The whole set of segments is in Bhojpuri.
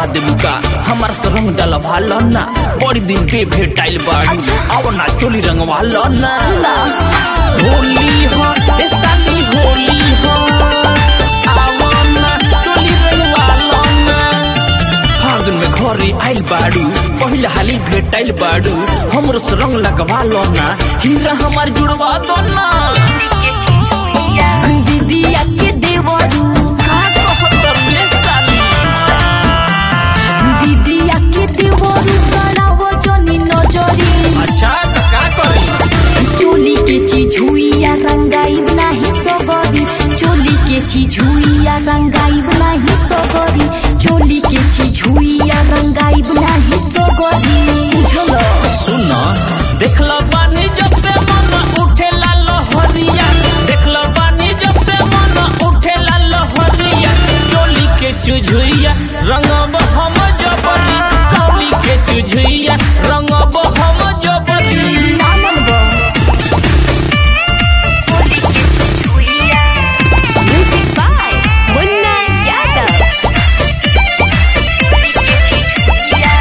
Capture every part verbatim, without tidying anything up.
देबू का हमार से रंग डलवा लो ना बड़ी दिन पे भेटाइल बाड़ी आओ ना चोली रंगवा लो ना होली हो ए साली होली हो आओ ना चोली रंगवा लो ना फागुन में घरे आइल बाड़ू पहले हाली भेटाइल बाड़ू हमरो से रंग लगवा लो ना हीरा हमार जुड़वा दो ना दीदिया के देवरू का कहत रे साली दीदिया के देवरू गड़ावो जनी नजरी अच्छा तो का करी चोली के चीज हुईया रंगाई नाही सबरी चोली के चीज हुईया रंगाई नाही सबरी चोली के चीज हुईया रंगाई नाही सबरी बुझलो सुन देखला बानी जब से मन उठेला लहरिया देखला बानी जब से मन उठेला लहरिया चोली के चुझुइया रंगब हम जबरी चोली के चुझुइया रंगब हम जबरी नामन बा चोली के चीज हुईया म्यूजिक बाय मुन्ना यादव चोली के चीज हुईया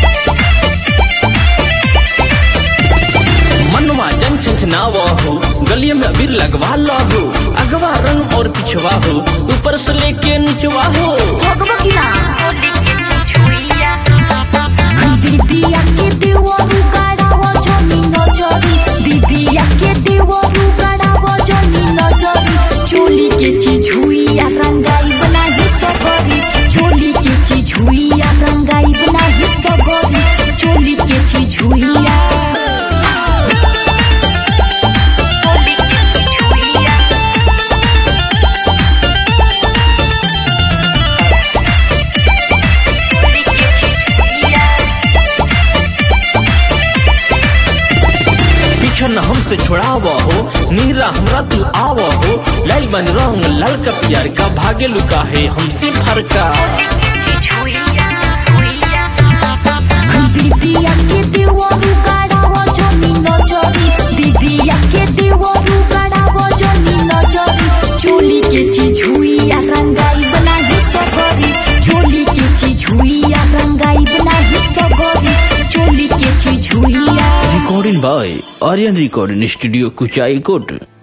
मनवा जन छछनावा हो गलिये में अबीर लगवा लो हो अगवा रंग और पिछवा हो ऊपर से लेके निचवा हो भगवतीना चोली के चीज हुईया दीदिया के देवरू गड़ावो जनी नजरी दीदिया के देवरू गड़ावो जनी नजरी चोली के चीज हुईया रंगाई बनाही सबरी चोली के चीज हुईया रंगाई बनाही सबरी चोली के चीज हुईया चोली के चीज हुईया चोली के चीज हुईया पीछन हमसे छोड़ावा हो नीरा हमरा तू आवा हो लाल बन रंग लाल का प्यार का भागे लुका है हमसे फरका दीदिया के देवरू गड़ावो जनी नजरी दीदिया के देवरू गड़ावो जनी नजरी चोली के चीज हुईया रंगाई बनाही सबरी चोली के चीज हुईया रंगाई बनाही सबरी चोली के चीज हुईया recording by Aryan recording studio Kuchai coat.